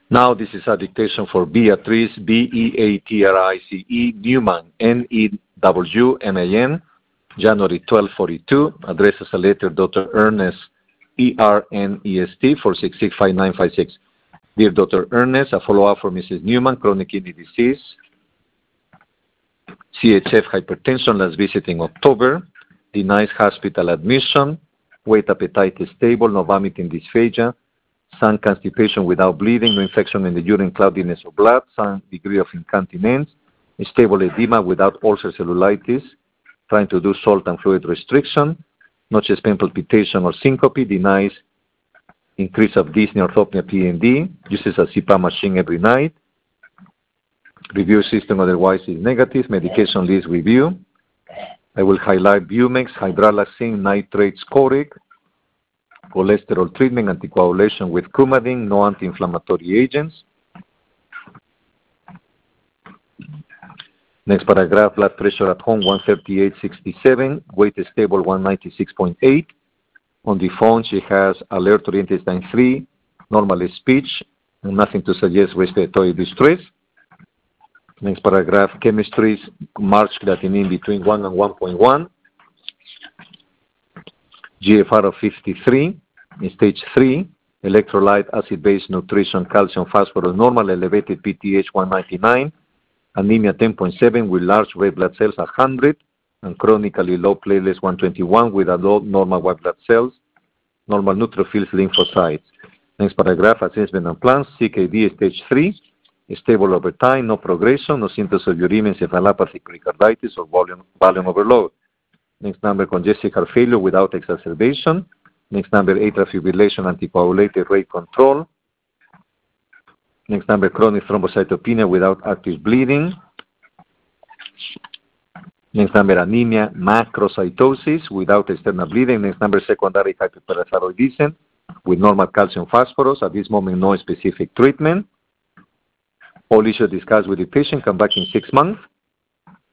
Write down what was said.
Now this is a dictation for Beatrice, Beatrice Newman, Newman, January 1242, addresses a letter Dr. Ernest, Ernest, 4665956. Dear Dr. Ernest, a follow-up for Mrs. Newman, chronic kidney disease, CHF hypertension, last visit in October, denies hospital admission, weight appetite is stable, no vomiting dysphagia, some constipation without bleeding, no infection in the urine, cloudiness of blood, some degree of incontinence, stable edema without ulcer cellulitis, trying to do salt and fluid restriction, no chest pain, palpitation, or syncope, denies increase of dyspnea, orthopnea, PND, uses a CPAP machine every night, review system otherwise is negative, medication list review. I will highlight Bumex, hydralazine, nitrates, Coric, cholesterol treatment, anticoagulation with Coumadin, no anti-inflammatory agents. Next paragraph, blood pressure at home 138/67, weight is stable 196.8. On the phone, she has alert to intestine 3, normal speech, and nothing to suggest respiratory distress. Next paragraph, chemistries, March creatinine between 1 and 1.1. GFR of 53, in stage 3, electrolyte, acid-base, nutrition, calcium, phosphorus, normal, elevated PTH 199, anemia 10.7 with large red blood cells 100, and chronically low platelets 121 with low normal white blood cells, normal neutrophils, lymphocytes. Next paragraph, assessment and plans, CKD stage 3, stable over time, no progression, no symptoms of uremia, encephalopathy, pericarditis, or volume overload. Next number, congestive heart failure without exacerbation. Next number, atrial fibrillation, anticoagulated rate control. Next number, chronic thrombocytopenia without active bleeding. Next number, anemia, macrocytosis without external bleeding. Next number, secondary hyperparathyroidism with normal calcium phosphorus. At this moment, no specific treatment. All issues discussed with the patient. Come back in 6 months.